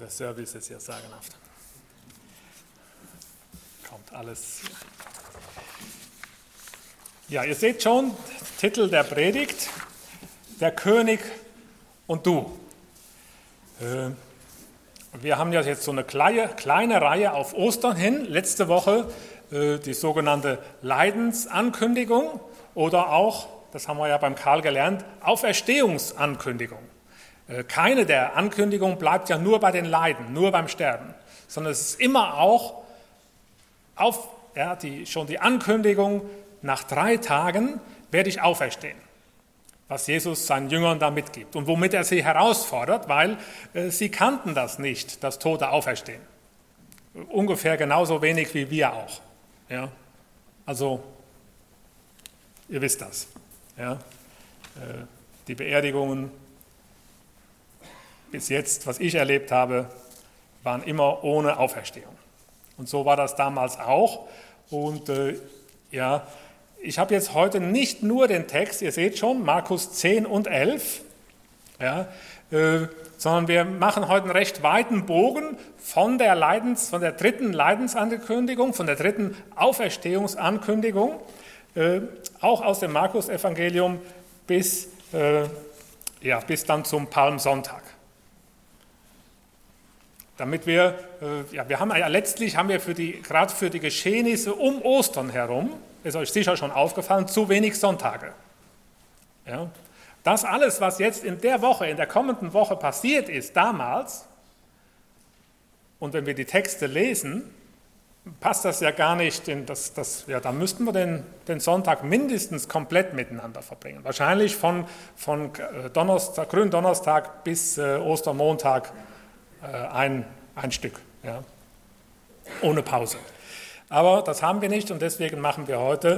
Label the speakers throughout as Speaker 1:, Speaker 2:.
Speaker 1: der Service ist ja sagenhaft. Kommt alles. Ja, ihr seht schon, Titel der Predigt, der König und du. Wir haben ja jetzt so eine kleine Reihe auf Ostern hin. Letzte Woche die sogenannte Leidensankündigung oder auch, das haben wir ja beim Karl gelernt, Auferstehungsankündigung. Keine der Ankündigungen bleibt ja nur bei den Leiden, nur beim Sterben, sondern es ist immer auch schon die Ankündigung, nach 3 Tagen werde ich auferstehen, was Jesus seinen Jüngern da mitgibt und womit er sie herausfordert, weil sie kannten das nicht, das Tote auferstehen. Ungefähr genauso wenig wie wir auch. Ja? Also, ihr wisst das. Ja? Die Beerdigungen bis jetzt, was ich erlebt habe, waren immer ohne Auferstehung. Und so war das damals auch. Und ich habe jetzt heute nicht nur den Text, ihr seht schon, Markus 10 und 11, sondern wir machen heute einen recht weiten Bogen von der 3. Leidensankündigung, von der 3. Auferstehungsankündigung, auch aus dem Markus-Evangelium bis dann zum Palmsonntag. Damit letztlich haben wir gerade für die Geschehnisse um Ostern herum, ist euch sicher schon aufgefallen, zu wenig Sonntage. Ja? Das alles, was jetzt in der kommenden Woche passiert ist, damals, und wenn wir die Texte lesen, passt das ja gar nicht, da müssten wir den Sonntag mindestens komplett miteinander verbringen. Wahrscheinlich von Gründonnerstag bis Ostermontag ein Stück, ja, ohne Pause. Aber das haben wir nicht und deswegen machen wir heute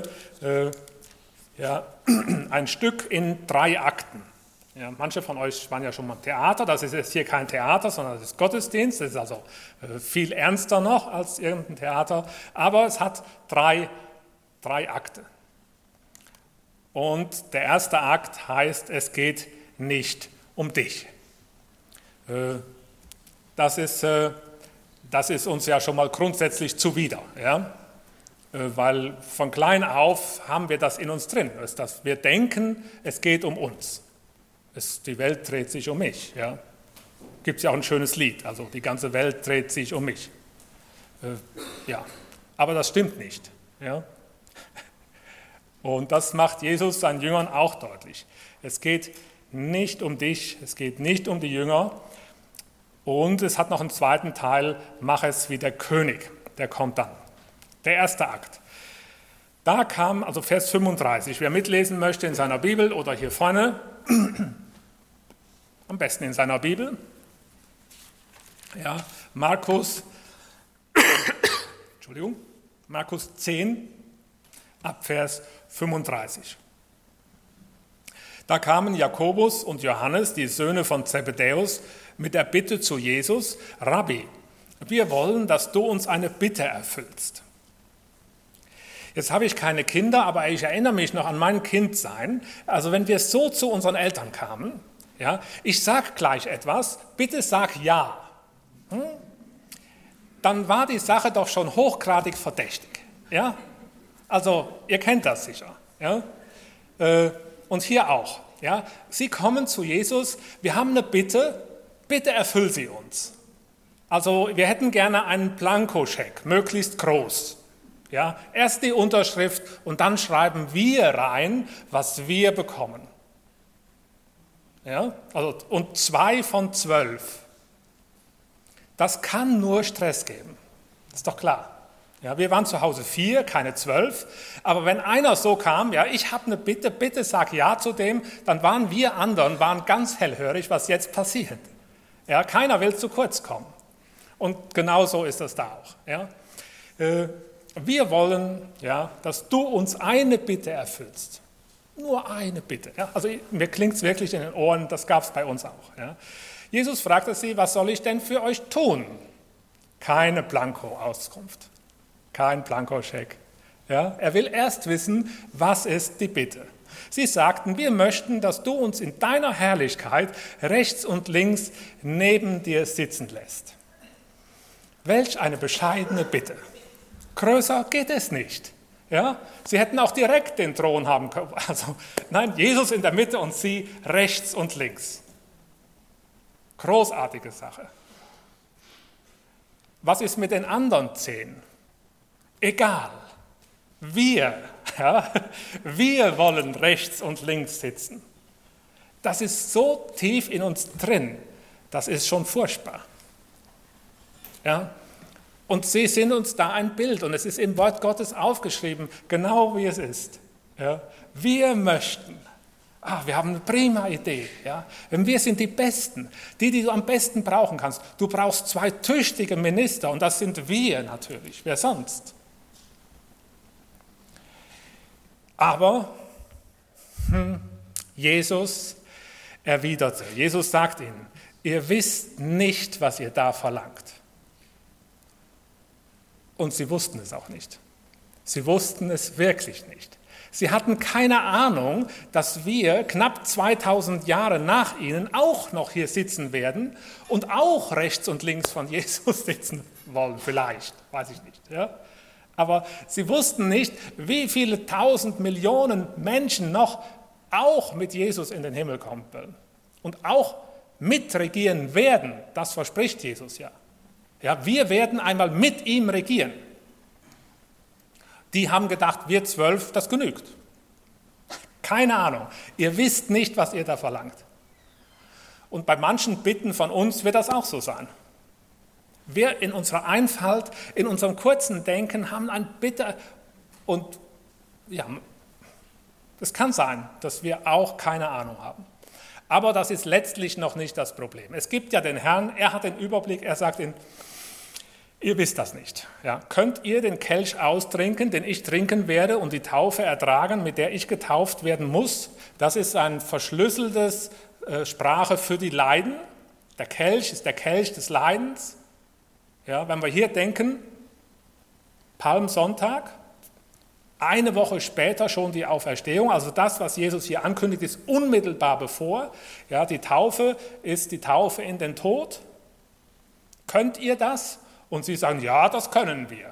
Speaker 1: ein Stück in 3 Akten. Ja, manche von euch waren ja schon mal im Theater, das ist jetzt hier kein Theater, sondern das ist Gottesdienst, das ist also viel ernster noch als irgendein Theater, aber es hat 3 Akte. Und der erste Akt heißt, es geht nicht um dich. Das ist uns ja schon mal grundsätzlich zuwider, ja? Weil von klein auf haben wir das in uns drin, dass wir denken, es geht um uns. Die Welt dreht sich um mich. Ja? Gibt es ja auch ein schönes Lied, also die ganze Welt dreht sich um mich. Aber das stimmt nicht. Ja? Und das macht Jesus seinen Jüngern auch deutlich. Es geht nicht um dich, es geht nicht um die Jünger. Und es hat noch einen zweiten Teil, mach es wie der König, der kommt dann. Der erste Akt. Da kam, also Vers 35, wer mitlesen möchte in seiner Bibel oder hier vorne, am besten in seiner Bibel, Markus 10, ab Vers 35. Da kamen Jakobus und Johannes, die Söhne von Zebedäus, mit der Bitte zu Jesus, Rabbi, wir wollen, dass du uns eine Bitte erfüllst. Jetzt habe ich keine Kinder, aber ich erinnere mich noch an mein Kindsein. Also wenn wir so zu unseren Eltern kamen, ich sage gleich etwas, bitte sag ja. Dann war die Sache doch schon hochgradig verdächtig. Ja? Also ihr kennt das sicher. Ja? Und hier auch. Ja? Sie kommen zu Jesus, wir haben eine Bitte, bitte erfüll sie uns. Also wir hätten gerne einen Blankoscheck, möglichst groß. Ja? Erst die Unterschrift und dann schreiben wir rein, was wir bekommen. Ja? Also, und 2 von 12. Das kann nur Stress geben. Das ist doch klar. Ja, wir waren zu Hause 4, keine 12. Aber wenn einer so kam, ich habe eine Bitte, bitte sag ja zu dem, dann waren wir anderen ganz hellhörig, was jetzt passiert. Ja, keiner will zu kurz kommen. Und genau so ist das da auch. Ja. Wir wollen, dass du uns eine Bitte erfüllst. Nur eine Bitte. Ja. Also mir klingt es wirklich in den Ohren, das gab es bei uns auch. Ja. Jesus fragte sie, was soll ich denn für euch tun? Keine Blanko-Auskunft, kein Blankoscheck. Ja. Er will erst wissen, was ist die Bitte. Sie sagten, wir möchten, dass du uns in deiner Herrlichkeit rechts und links neben dir sitzen lässt. Welch eine bescheidene Bitte. Größer geht es nicht. Ja? Sie hätten auch direkt den Thron haben können. Also, nein, Jesus in der Mitte und sie rechts und links. Großartige Sache. Was ist mit den anderen 10? Egal. Wir wollen rechts und links sitzen. Das ist so tief in uns drin, das ist schon furchtbar. Ja? Und sie sind uns da ein Bild und es ist im Wort Gottes aufgeschrieben, genau wie es ist. Ja? Wir möchten, wir haben eine prima Idee. Ja? Wir sind die Besten, die du am besten brauchen kannst. Du brauchst 2 tüchtige Minister und das sind wir natürlich, wer sonst? Aber Jesus erwiderte, Jesus sagt ihnen, ihr wisst nicht, was ihr da verlangt. Und sie wussten es auch nicht. Sie wussten es wirklich nicht. Sie hatten keine Ahnung, dass wir knapp 2000 Jahre nach ihnen auch noch hier sitzen werden und auch rechts und links von Jesus sitzen wollen, vielleicht, weiß ich nicht. Ja? Aber sie wussten nicht, wie viele 1000 Millionen Menschen noch auch mit Jesus in den Himmel kommen werden und auch mitregieren werden. Das verspricht Jesus ja. Ja, wir werden einmal mit ihm regieren. Die haben gedacht, wir 12, das genügt. Keine Ahnung. Ihr wisst nicht, was ihr da verlangt. Und bei manchen Bitten von uns wird das auch so sein. Wir in unserer Einfalt, in unserem kurzen Denken haben ein Bitte und ja, es kann sein, dass wir auch keine Ahnung haben. Aber das ist letztlich noch nicht das Problem. Es gibt ja den Herrn, er hat den Überblick, er sagt ihnen, ihr wisst das nicht. Ja, könnt ihr den Kelch austrinken, den ich trinken werde und die Taufe ertragen, mit der ich getauft werden muss? Das ist ein verschlüsseltes Sprache für die Leiden. Der Kelch ist der Kelch des Leidens. Ja, wenn wir hier denken, Palmsonntag, eine Woche später schon die Auferstehung, also das, was Jesus hier ankündigt, ist unmittelbar bevor. Ja, die Taufe ist die Taufe in den Tod. Könnt ihr das? Und sie sagen, ja, das können wir.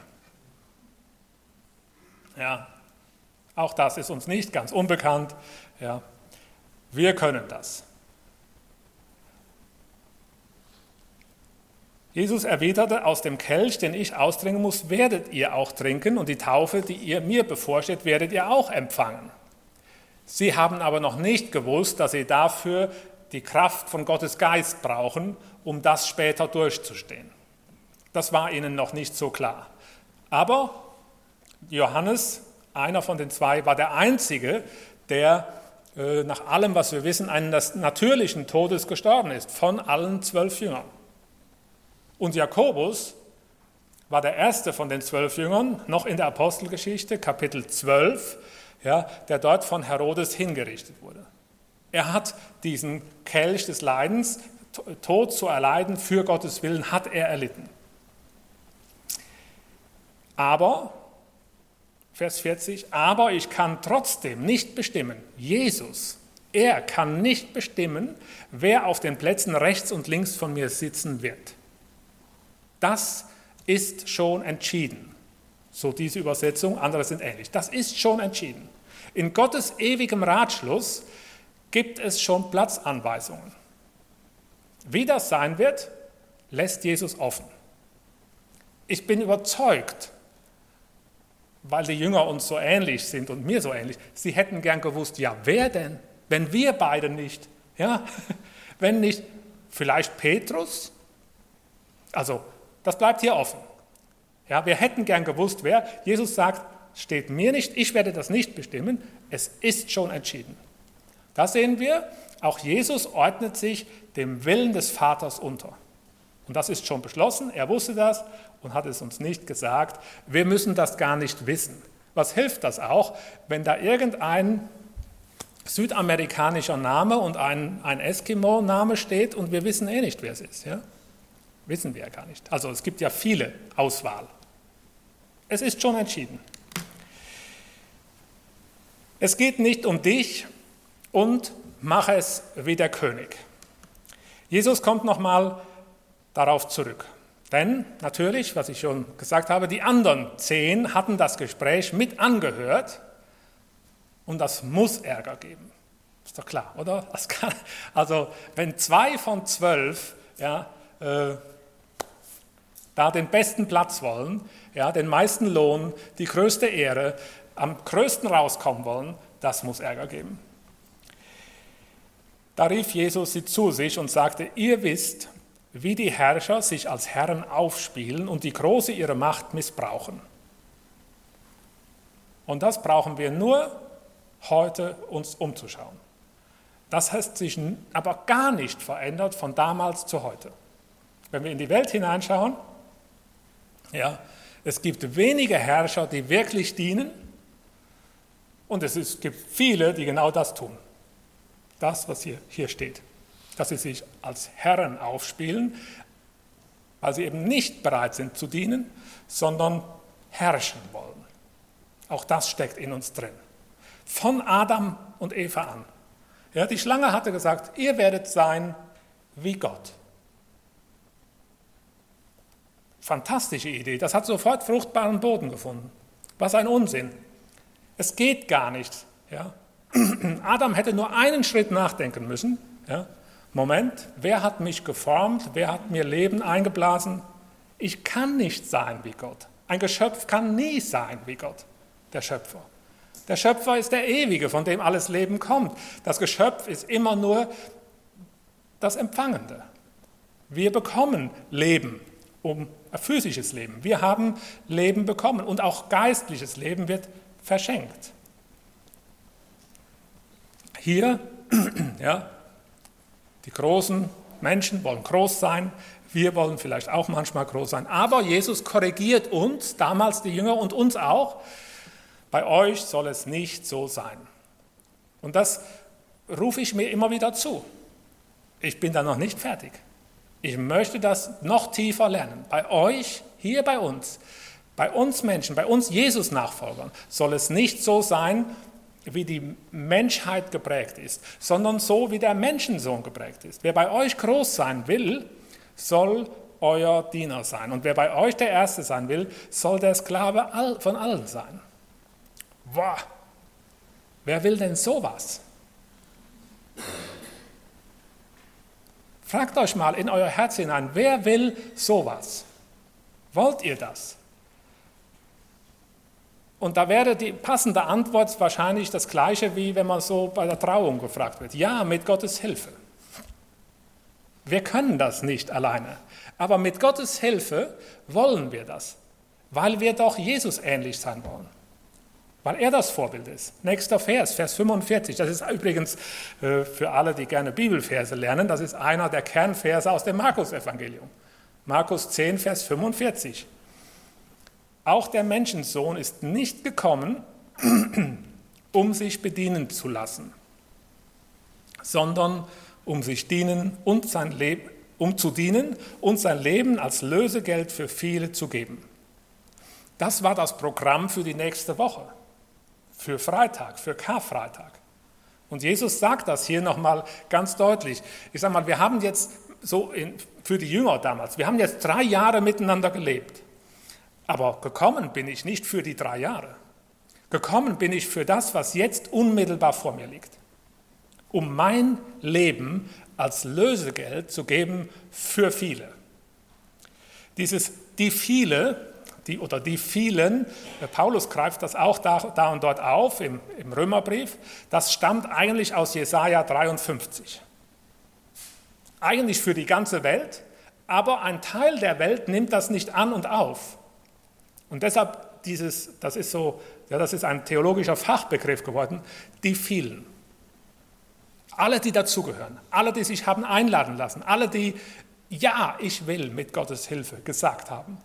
Speaker 1: Ja, auch das ist uns nicht ganz unbekannt. Ja, wir können das. Jesus erwiderte, aus dem Kelch, den ich austrinken muss, werdet ihr auch trinken und die Taufe, die ihr mir bevorsteht, werdet ihr auch empfangen. Sie haben aber noch nicht gewusst, dass sie dafür die Kraft von Gottes Geist brauchen, um das später durchzustehen. Das war ihnen noch nicht so klar. Aber Johannes, einer von den 2, war der Einzige, der nach allem, was wir wissen, eines natürlichen Todes gestorben ist, von allen 12 Jüngern. Und Jakobus war der erste von den 12 Jüngern, noch in der Apostelgeschichte, Kapitel 12, ja, der dort von Herodes hingerichtet wurde. Er hat diesen Kelch des Leidens, Tod zu erleiden, für Gottes Willen, hat er erlitten. Aber, Vers 40, aber ich kann trotzdem nicht bestimmen, Jesus, er kann nicht bestimmen, wer auf den Plätzen rechts und links von mir sitzen wird. Das ist schon entschieden. So diese Übersetzung, andere sind ähnlich. Das ist schon entschieden. In Gottes ewigem Ratschluss gibt es schon Platzanweisungen. Wie das sein wird, lässt Jesus offen. Ich bin überzeugt, weil die Jünger uns so ähnlich sind und mir so ähnlich, sie hätten gern gewusst, ja, wer denn? Wenn wir beide nicht, ja, wenn nicht, vielleicht Petrus? Also, das bleibt hier offen. Ja, wir hätten gern gewusst, wer. Jesus sagt, steht mir nicht, ich werde das nicht bestimmen, es ist schon entschieden. Da sehen wir, auch Jesus ordnet sich dem Willen des Vaters unter. Und das ist schon beschlossen, er wusste das und hat es uns nicht gesagt. Wir müssen das gar nicht wissen. Was hilft das auch, wenn da irgendein südamerikanischer Name und ein Eskimo-Name steht und wir wissen nicht, wer es ist, ja? Wissen wir ja gar nicht. Also es gibt ja viele Auswahl. Es ist schon entschieden. Es geht nicht um dich und mach es wie der König. Jesus kommt nochmal darauf zurück. Denn natürlich, was ich schon gesagt habe, die anderen 10 hatten das Gespräch mit angehört und das muss Ärger geben. Ist doch klar, oder? Also wenn 2 von 12 da den besten Platz wollen, den meisten Lohn, die größte Ehre, am größten rauskommen wollen, das muss Ärger geben. Da rief Jesus sie zu sich und sagte, ihr wisst, wie die Herrscher sich als Herren aufspielen und die Große ihre Macht missbrauchen. Und das brauchen wir nur heute uns umzuschauen. Das hat sich aber gar nicht verändert von damals zu heute. Wenn wir in die Welt hineinschauen, es gibt wenige Herrscher, die wirklich dienen und es gibt viele, die genau das tun. Das, was hier steht. Dass sie sich als Herren aufspielen, weil sie eben nicht bereit sind zu dienen, sondern herrschen wollen. Auch das steckt in uns drin. Von Adam und Eva an. Ja, die Schlange hatte gesagt, ihr werdet sein wie Gott. Fantastische Idee, das hat sofort fruchtbaren Boden gefunden. Was ein Unsinn. Es geht gar nicht. Ja. Adam hätte nur einen Schritt nachdenken müssen. Ja. Moment, wer hat mich geformt? Wer hat mir Leben eingeblasen? Ich kann nicht sein wie Gott. Ein Geschöpf kann nie sein wie Gott, der Schöpfer. Der Schöpfer ist der Ewige, von dem alles Leben kommt. Das Geschöpf ist immer nur das Empfangende. Wir bekommen Leben, physisches Leben. Wir haben Leben bekommen und auch geistliches Leben wird verschenkt. Hier, die großen Menschen wollen groß sein, wir wollen vielleicht auch manchmal groß sein, aber Jesus korrigiert uns, damals die Jünger und uns auch, bei euch soll es nicht so sein. Und das rufe ich mir immer wieder zu. Ich bin da noch nicht fertig. Ich möchte das noch tiefer lernen. Bei euch, hier bei uns Menschen, bei uns Jesus-Nachfolgern, soll es nicht so sein, wie die Menschheit geprägt ist, sondern so, wie der Menschensohn geprägt ist. Wer bei euch groß sein will, soll euer Diener sein. Und wer bei euch der Erste sein will, soll der Sklave von allen sein. Wow, wer will denn sowas? Fragt euch mal in euer Herz hinein, wer will sowas? Wollt ihr das? Und da wäre die passende Antwort wahrscheinlich das Gleiche, wie wenn man so bei der Trauung gefragt wird. Ja, mit Gottes Hilfe. Wir können das nicht alleine. Aber mit Gottes Hilfe wollen wir das, weil wir doch Jesus ähnlich sein wollen. Weil er das Vorbild ist. Nächster Vers, Vers 45. Das ist übrigens für alle, die gerne Bibelverse lernen, das ist einer der Kernverse aus dem Markus-Evangelium. Markus 10, Vers 45. Auch der Menschensohn ist nicht gekommen, um sich bedienen zu lassen, sondern um zu dienen und sein Leben als Lösegeld für viele zu geben. Das war das Programm für die nächste Woche, für Freitag, für Karfreitag. Und Jesus sagt das hier nochmal ganz deutlich. Ich sage mal, wir haben jetzt für die Jünger damals, wir haben jetzt 3 Jahre miteinander gelebt. Aber gekommen bin ich nicht für die 3 Jahre. Gekommen bin ich für das, was jetzt unmittelbar vor mir liegt. Um mein Leben als Lösegeld zu geben für viele. Die vielen, Paulus greift das auch da und dort auf im Römerbrief, das stammt eigentlich aus Jesaja 53. Eigentlich für die ganze Welt, aber ein Teil der Welt nimmt das nicht an und auf. Und deshalb, das ist ein theologischer Fachbegriff geworden, die vielen. Alle, die dazugehören, alle, die sich haben einladen lassen, alle, die ja, ich will mit Gottes Hilfe gesagt haben.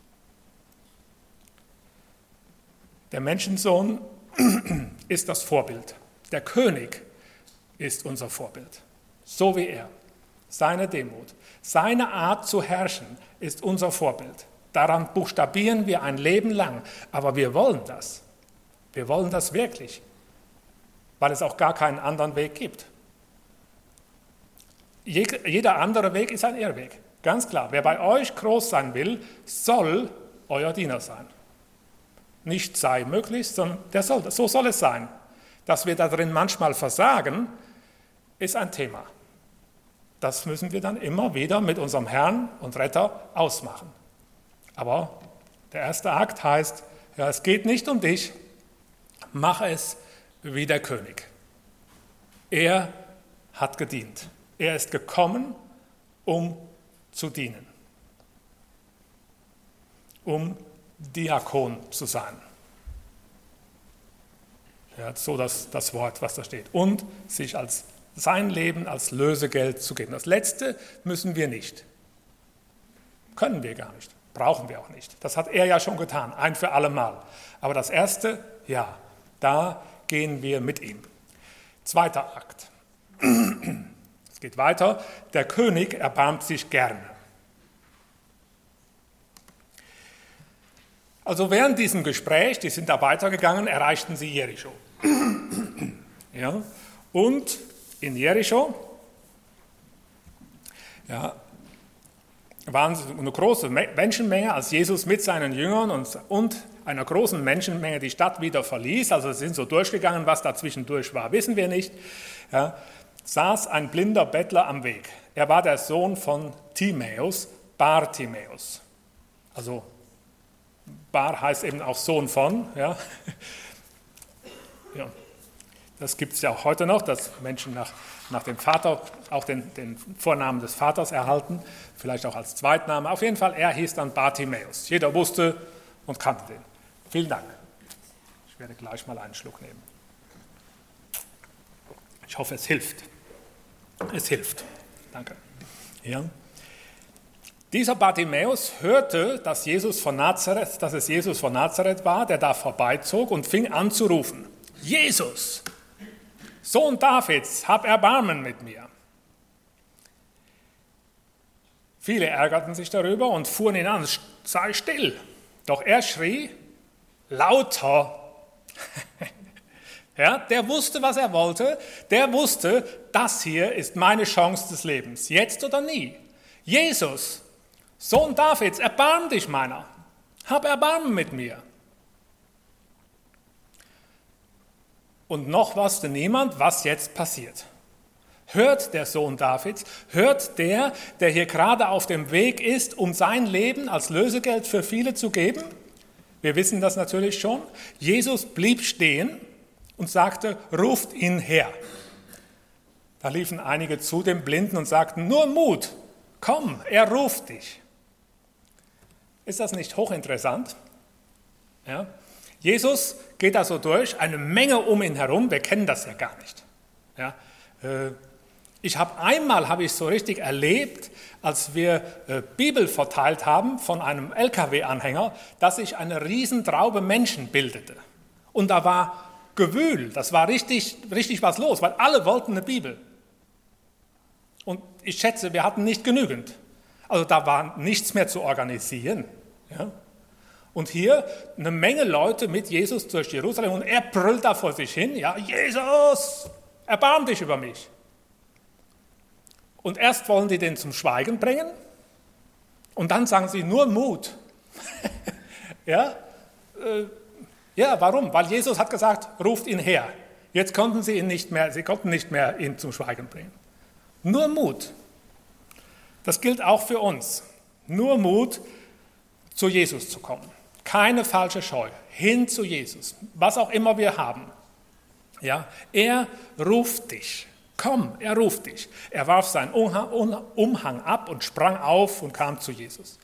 Speaker 1: Der Menschensohn ist das Vorbild. Der König ist unser Vorbild. So wie er. Seine Demut, seine Art zu herrschen ist unser Vorbild. Daran buchstabieren wir ein Leben lang. Aber wir wollen das. Wir wollen das wirklich. Weil es auch gar keinen anderen Weg gibt. Jeder andere Weg ist ein Irrweg. Ganz klar, wer bei euch groß sein will, soll euer Diener sein. Nicht sei möglich, sondern so soll es sein. Dass wir darin manchmal versagen, ist ein Thema. Das müssen wir dann immer wieder mit unserem Herrn und Retter ausmachen. Aber der erste Akt heißt, ja, es geht nicht um dich, mach es wie der König. Er hat gedient. Er ist gekommen, um zu dienen, um Diakon zu sein. Ja, so das Wort, was da steht. Und sich sein Leben als Lösegeld zu geben. Das Letzte müssen wir nicht. Können wir gar nicht. Brauchen wir auch nicht. Das hat er ja schon getan, ein für alle Mal. Aber das Erste, ja, da gehen wir mit ihm. Zweiter Akt. Es geht weiter. Der König erbarmt sich gerne. Also während diesem Gespräch, die sind da weitergegangen, erreichten sie Jericho. Ja, und in Jericho waren eine große Menschenmenge, als Jesus mit seinen Jüngern und einer großen Menschenmenge die Stadt wieder verließ, also sie sind so durchgegangen, was da zwischendurch war, wissen wir nicht, ja, saß ein blinder Bettler am Weg. Er war der Sohn von Timäus, Bartimäus. Also Bar heißt eben auch Sohn von, ja. Ja. Das gibt es ja auch heute noch, dass Menschen nach dem Vater auch den Vornamen des Vaters erhalten, vielleicht auch als Zweitname. Auf jeden Fall, er hieß dann Bartimäus. Jeder wusste und kannte den. Vielen Dank. Ich werde gleich mal einen Schluck nehmen. Ich hoffe, es hilft. Es hilft. Danke. Ja. Dieser Bartimäus hörte, dass es Jesus von Nazareth war, der da vorbeizog und fing an zu rufen: Jesus, Sohn Davids, hab Erbarmen mit mir. Viele ärgerten sich darüber und fuhren ihn an: sei still. Doch er schrie lauter. Ja, der wusste, was er wollte. Der wusste, das hier ist meine Chance des Lebens, jetzt oder nie. Jesus, Sohn Davids, erbarm dich meiner. Hab Erbarmen mit mir. Und noch wusste niemand, was jetzt passiert. Hört der Sohn Davids, hört der hier gerade auf dem Weg ist, um sein Leben als Lösegeld für viele zu geben? Wir wissen das natürlich schon. Jesus blieb stehen und sagte: ruft ihn her. Da liefen einige zu dem Blinden und sagten: nur Mut, komm, er ruft dich. Ist das nicht hochinteressant? Ja? Jesus geht da so durch, eine Menge um ihn herum, wir kennen das ja gar nicht. Ja? Einmal habe ich so richtig erlebt, als wir Bibel verteilt haben von einem LKW-Anhänger, dass sich eine Riesentraube Menschen bildete. Und da war Gewühl, das war richtig was los, weil alle wollten eine Bibel. Und ich schätze, wir hatten nicht genügend. Also da war nichts mehr zu organisieren. Ja? Und hier eine Menge Leute mit Jesus durch Jerusalem und er brüllt da vor sich hin: ja, Jesus, erbarm dich über mich. Und erst wollen die den zum Schweigen bringen und dann sagen sie: nur Mut. Ja? Ja, warum? Weil Jesus hat gesagt: ruft ihn her. Jetzt konnten sie nicht mehr ihn zum Schweigen bringen. Nur Mut. Das gilt auch für uns. Nur Mut, zu Jesus zu kommen. Keine falsche Scheu. Hin zu Jesus. Was auch immer wir haben. Ja, er ruft dich. Komm, er ruft dich. Er warf seinen Umhang ab und sprang auf und kam zu Jesus.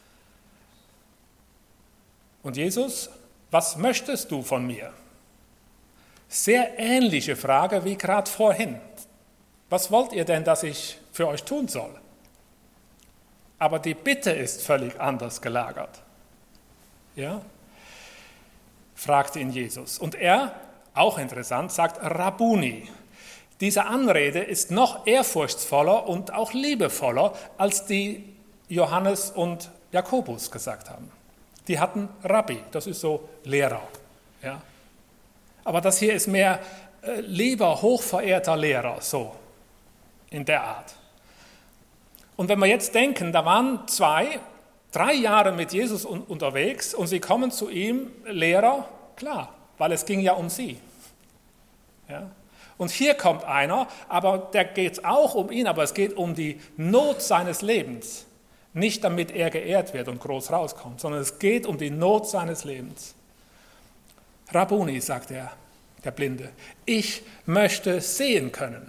Speaker 1: Und Jesus: was möchtest du von mir? Sehr ähnliche Frage wie gerade vorhin. Was wollt ihr denn, dass ich für euch tun soll? Aber die Bitte ist völlig anders gelagert. Ja? Fragte ihn Jesus. Und er, auch interessant, sagt Rabbuni. Diese Anrede ist noch ehrfurchtsvoller und auch liebevoller, als die Johannes und Jakobus gesagt haben. Die hatten Rabbi, das ist so Lehrer. Ja? Aber das hier ist mehr lieber, hochverehrter Lehrer, so in der Art. Und wenn wir jetzt denken, da waren 3 Jahre mit Jesus unterwegs und sie kommen zu ihm, Lehrer, klar, weil es ging ja um sie. Ja? Und hier kommt einer, aber der geht auch um ihn, aber es geht um die Not seines Lebens. Nicht damit er geehrt wird und groß rauskommt, sondern es geht um die Not seines Lebens. Rabbuni, sagt er, der Blinde, ich möchte sehen können.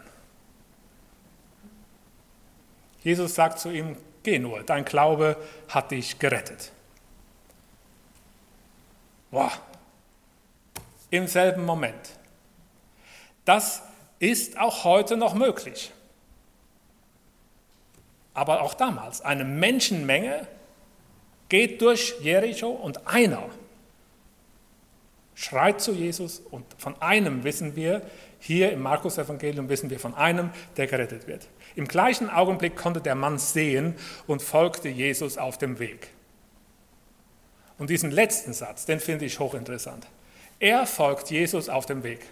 Speaker 1: Jesus sagt zu ihm, geh nur, dein Glaube hat dich gerettet. Boah, im selben Moment. Das ist auch heute noch möglich. Aber auch damals, eine Menschenmenge geht durch Jericho und einer schreit zu Jesus und von einem wissen wir, hier im Markus-Evangelium wissen wir von einem, der gerettet wird. Im gleichen Augenblick konnte der Mann sehen und folgte Jesus auf dem Weg. Und diesen letzten Satz, den finde ich hochinteressant. Er folgt Jesus auf dem Weg.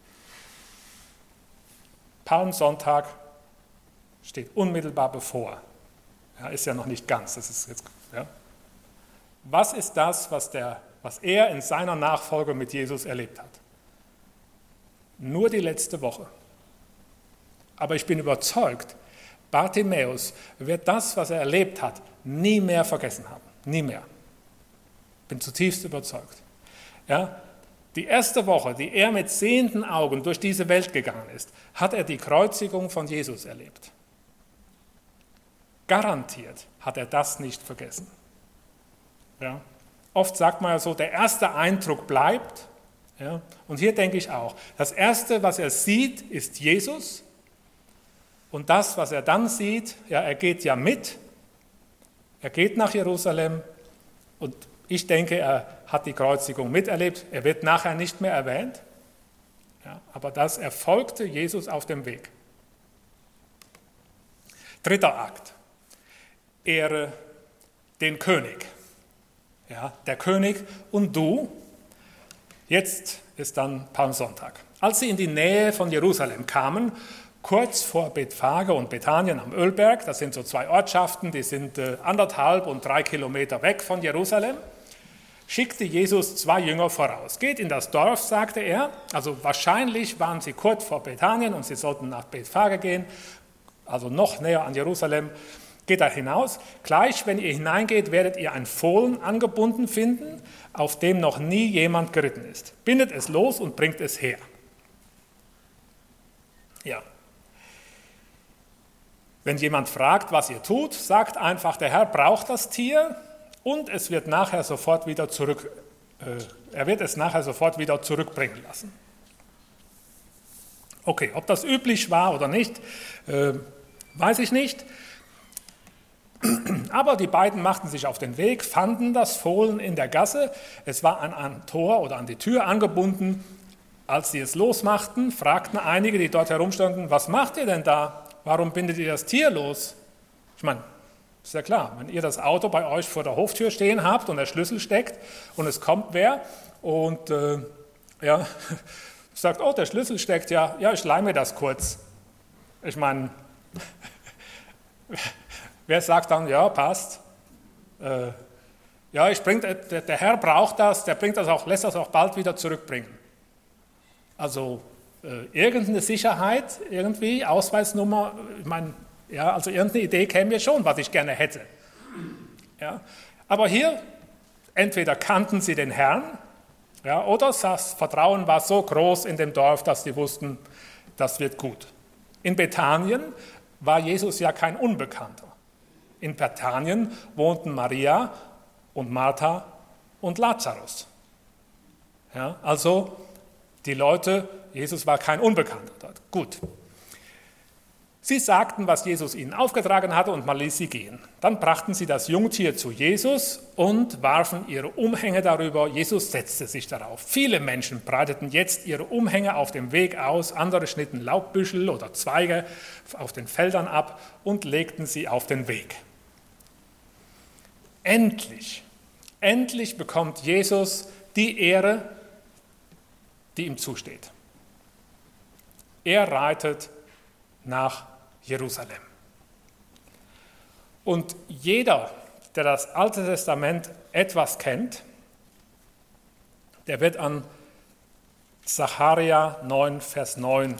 Speaker 1: Palmsonntag steht unmittelbar bevor. Ja, ist ja noch nicht ganz. Das ist jetzt, ja. Was ist das, was er in seiner Nachfolge mit Jesus erlebt hat? Nur die letzte Woche. Aber ich bin überzeugt, Bartimäus wird das, was er erlebt hat, nie mehr vergessen haben. Nie mehr. Bin zutiefst überzeugt. Ja, die erste Woche, die er mit sehenden Augen durch diese Welt gegangen ist, hat er die Kreuzigung von Jesus erlebt. Garantiert hat er das nicht vergessen. Ja. Oft sagt man ja so, der erste Eindruck bleibt. Ja. Und hier denke ich auch, das Erste, was er sieht, ist Jesus. Und das, was er dann sieht, ja, er geht ja mit. Er geht nach Jerusalem und ich denke, er hat die Kreuzigung miterlebt. Er wird nachher nicht mehr erwähnt. Ja, aber das erfolgte Jesus auf dem Weg. 3. Akt. Ehre den König. Ja, der König und du. Jetzt ist dann Palmsonntag. Als sie in die Nähe von Jerusalem kamen, kurz vor Bethphage und Bethanien am Ölberg, das sind so 2 Ortschaften, die sind 1,5 und 3 Kilometer weg von Jerusalem, schickte Jesus 2 Jünger voraus. Geht in das Dorf, sagte er, also wahrscheinlich waren sie kurz vor Bethanien und sie sollten nach Bethphage gehen, also noch näher an Jerusalem. Geht da hinaus. Gleich, wenn ihr hineingeht, werdet ihr ein Fohlen angebunden finden, auf dem noch nie jemand geritten ist. Bindet es los und bringt es her. Ja. Wenn jemand fragt, was ihr tut, sagt einfach, der Herr braucht das Tier und es wird nachher sofort wieder er wird es nachher sofort wieder zurückbringen lassen. Okay, ob das üblich war oder nicht, weiß ich nicht. Aber die beiden machten sich auf den Weg, fanden das Fohlen in der Gasse. Es war an ein Tor oder an die Tür angebunden. Als sie es losmachten, fragten einige, die dort herumstanden, was macht ihr denn da? Warum bindet ihr das Tier los? Ich meine, ist ja klar, wenn ihr das Auto bei euch vor der Hoftür stehen habt und der Schlüssel steckt und es kommt wer und sagt, oh, der Schlüssel steckt, ja, ich leihe mir das kurz. Ich meine, wer sagt dann, ja, passt, der Herr braucht das, der bringt das auch, lässt das auch bald wieder zurückbringen. Also irgendeine Sicherheit, irgendwie, Ausweisnummer, ich meine, ja, also irgendeine Idee käme mir schon, was ich gerne hätte. Ja, aber hier, entweder kannten sie den Herrn, ja, oder das Vertrauen war so groß in dem Dorf, dass sie wussten, das wird gut. In Bethanien war Jesus ja kein Unbekannter. In Bethanien wohnten Maria und Martha und Lazarus. Ja, also die Leute, Jesus war kein Unbekannter dort. Gut. Sie sagten, was Jesus ihnen aufgetragen hatte und man ließ sie gehen. Dann brachten sie das Jungtier zu Jesus und warfen ihre Umhänge darüber. Jesus setzte sich darauf. Viele Menschen breiteten jetzt ihre Umhänge auf dem Weg aus, andere schnitten Laubbüschel oder Zweige auf den Feldern ab und legten sie auf den Weg. Endlich bekommt Jesus die Ehre, die ihm zusteht. Er reitet nach Jerusalem. Und jeder, der das Alte Testament etwas kennt, der wird an Sacharja 9, Vers 9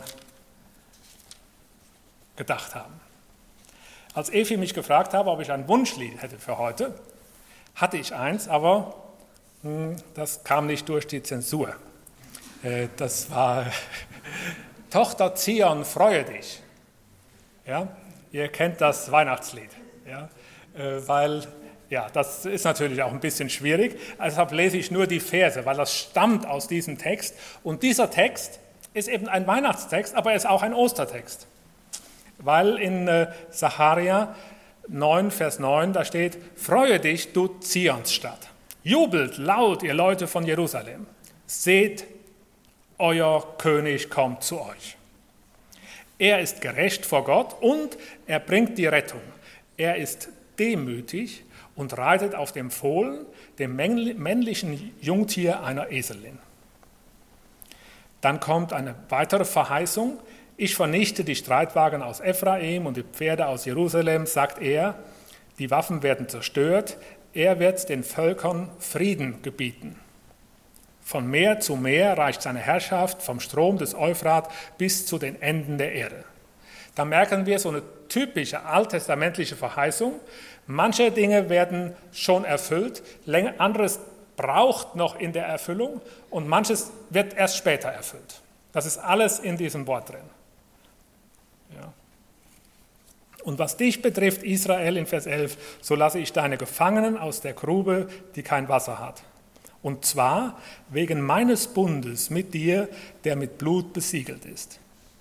Speaker 1: gedacht haben. Als Evi mich gefragt habe, ob ich ein Wunschlied hätte für heute, hatte ich eins, aber das kam nicht durch die Zensur. Das war Tochter Zion, freue dich. Ja, ihr kennt das Weihnachtslied. Ja, weil, ja, das ist natürlich auch ein bisschen schwierig. Deshalb lese ich nur die Verse, weil das stammt aus diesem Text. Und dieser Text ist eben ein Weihnachtstext, aber er ist auch ein Ostertext. Weil in Sacharja 9, Vers 9, da steht, freue dich, du Zionsstadt. Jubelt laut, ihr Leute von Jerusalem. Seht, euer König kommt zu euch. Er ist gerecht vor Gott und er bringt die Rettung. Er ist demütig und reitet auf dem Fohlen, dem männlichen Jungtier einer Eselin. Dann kommt eine weitere Verheißung. Ich vernichte die Streitwagen aus Ephraim und die Pferde aus Jerusalem, sagt er. Die Waffen werden zerstört. Er wird den Völkern Frieden gebieten. Von Meer zu Meer reicht seine Herrschaft vom Strom des Euphrat bis zu den Enden der Erde. Da merken wir so eine typische alttestamentliche Verheißung. Manche Dinge werden schon erfüllt, anderes braucht noch in der Erfüllung und manches wird erst später erfüllt. Das ist alles in diesem Wort drin. Ja. Und was dich betrifft, Israel, in Vers 11, so lasse ich deine Gefangenen aus der Grube, die kein Wasser hat. Und zwar wegen meines Bundes mit dir, der mit Blut besiegelt ist.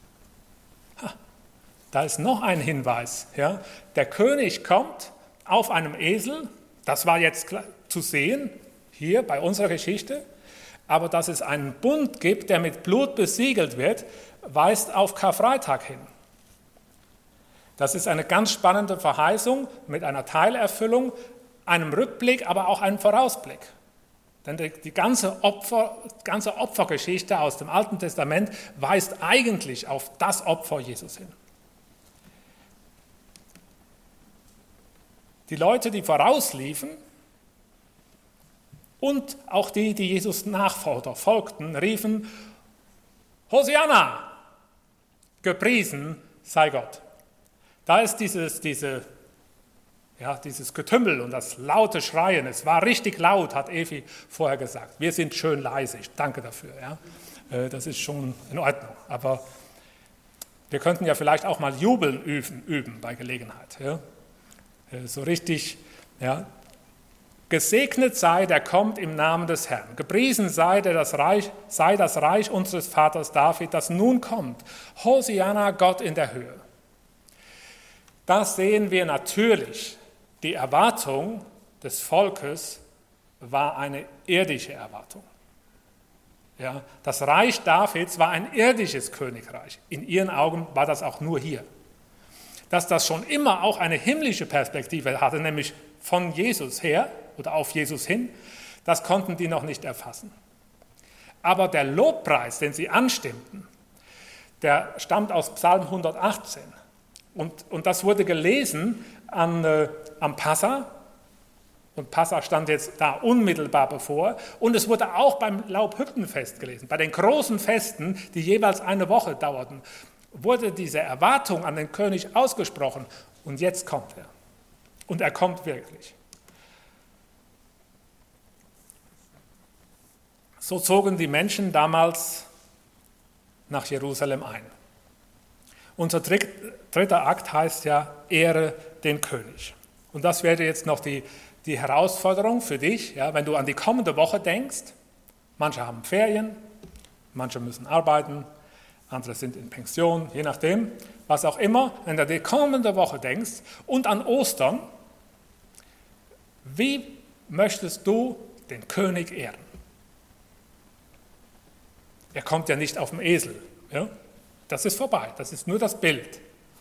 Speaker 1: Da ist noch ein Hinweis. Ja? Der König kommt auf einem Esel, das war jetzt zu sehen, hier bei unserer Geschichte, aber dass es einen Bund gibt, der mit Blut besiegelt wird, weist auf Karfreitag hin. Das ist eine ganz spannende Verheißung mit einer Teilerfüllung, einem Rückblick, aber auch einem Vorausblick. Denn die ganze Opfergeschichte aus dem Alten Testament weist eigentlich auf das Opfer Jesus hin. Die Leute, die vorausliefen und auch die Jesus folgten, riefen, Hosianna, gepriesen sei Gott. Da ist dieses Getümmel und das laute Schreien. Es war richtig laut, hat Evi vorher gesagt. Wir sind schön leise, ich danke dafür. Ja. Das ist schon in Ordnung. Aber wir könnten ja vielleicht auch mal Jubeln üben bei Gelegenheit. Ja. So richtig, ja. Gesegnet sei, der kommt im Namen des Herrn. Gepriesen sei das Reich unseres Vaters David, das nun kommt. Hosianna, Gott in der Höhe. Da sehen wir natürlich, die Erwartung des Volkes war eine irdische Erwartung. Ja, das Reich Davids war ein irdisches Königreich. In ihren Augen war das auch nur hier. Dass das schon immer auch eine himmlische Perspektive hatte, nämlich von Jesus her oder auf Jesus hin, das konnten die noch nicht erfassen. Aber der Lobpreis, den sie anstimmten, der stammt aus Psalm 118. Und das wurde gelesen am Passa. Und Passa stand jetzt da unmittelbar bevor. Und es wurde auch beim Laubhüttenfest gelesen. Bei den großen Festen, die jeweils eine Woche dauerten, wurde diese Erwartung an den König ausgesprochen. Und jetzt kommt er. Und er kommt wirklich. So zogen die Menschen damals nach Jerusalem ein. Unser dritter Akt heißt ja, Ehre den König. Und das wäre jetzt noch die Herausforderung für dich, ja, wenn du an die kommende Woche denkst. Manche haben Ferien, manche müssen arbeiten, andere sind in Pension, je nachdem, was auch immer. Wenn du an die kommende Woche denkst und an Ostern, wie möchtest du den König ehren? Er kommt ja nicht auf dem Esel, ja? Das ist vorbei, das ist nur das Bild.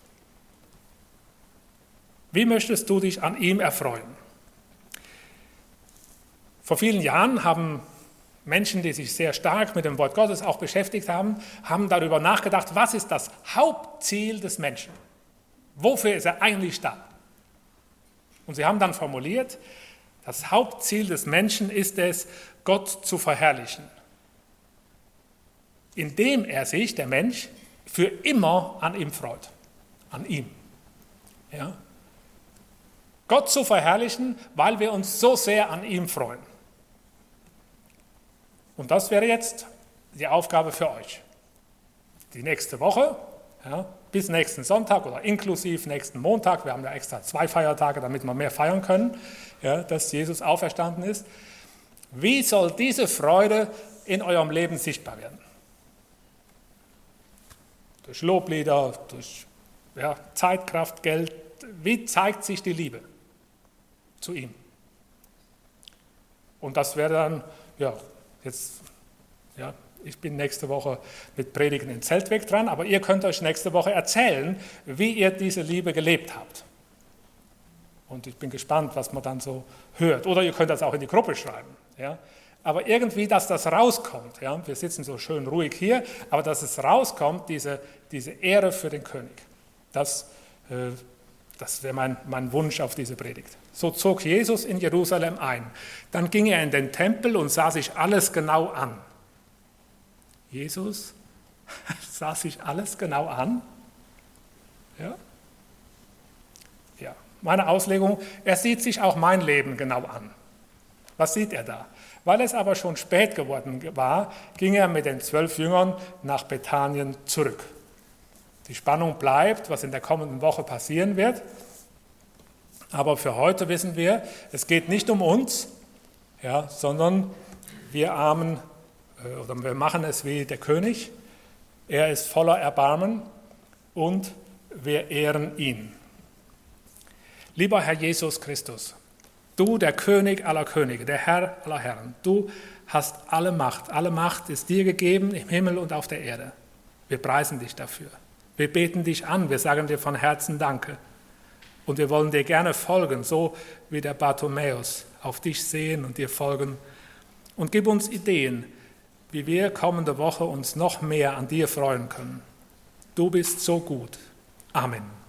Speaker 1: Wie möchtest du dich an ihm erfreuen? Vor vielen Jahren haben Menschen, die sich sehr stark mit dem Wort Gottes auch beschäftigt haben, haben darüber nachgedacht, was ist das Hauptziel des Menschen? Wofür ist er eigentlich da? Und sie haben dann formuliert, das Hauptziel des Menschen ist es, Gott zu verherrlichen, indem er sich, der Mensch, für immer an ihm freut. An ihm. Ja? Gott zu verherrlichen, weil wir uns so sehr an ihm freuen. Und das wäre jetzt die Aufgabe für euch. Die nächste Woche, ja, bis nächsten Sonntag oder inklusive nächsten Montag, wir haben ja extra 2 Feiertage, damit wir mehr feiern können, ja, dass Jesus auferstanden ist. Wie soll diese Freude in eurem Leben sichtbar werden? Durch Loblieder, durch Zeit, Kraft, Geld. Wie zeigt sich die Liebe zu ihm? Und das wäre dann, ich bin nächste Woche mit Predigen in Zeltweg dran, aber ihr könnt euch nächste Woche erzählen, wie ihr diese Liebe gelebt habt. Und ich bin gespannt, was man dann so hört. Oder ihr könnt das auch in die Gruppe schreiben. Ja? Aber irgendwie, dass das rauskommt. Ja? Wir sitzen so schön ruhig hier, aber dass es rauskommt, diese Ehre für den König. Das wäre mein Wunsch auf diese Predigt. So zog Jesus in Jerusalem ein. Dann ging er in den Tempel und sah sich alles genau an. Jesus sah sich alles genau an. Ja? Ja, meine Auslegung, er sieht sich auch mein Leben genau an. Was sieht er da? Weil es aber schon spät geworden war, ging er mit den 12 Jüngern nach Bethanien zurück. Die Spannung bleibt, was in der kommenden Woche passieren wird. Aber für heute wissen wir, es geht nicht um uns, sondern wir machen es wie der König. Er ist voller Erbarmen und wir ehren ihn. Lieber Herr Jesus Christus, du, der König aller Könige, der Herr aller Herren, du hast alle Macht. Alle Macht ist dir gegeben im Himmel und auf der Erde. Wir preisen dich dafür. Wir beten dich an, wir sagen dir von Herzen Danke. Und wir wollen dir gerne folgen, so wie der Bartimäus, auf dich sehen und dir folgen. Und gib uns Ideen, wie wir kommende Woche uns noch mehr an dir freuen können. Du bist so gut. Amen.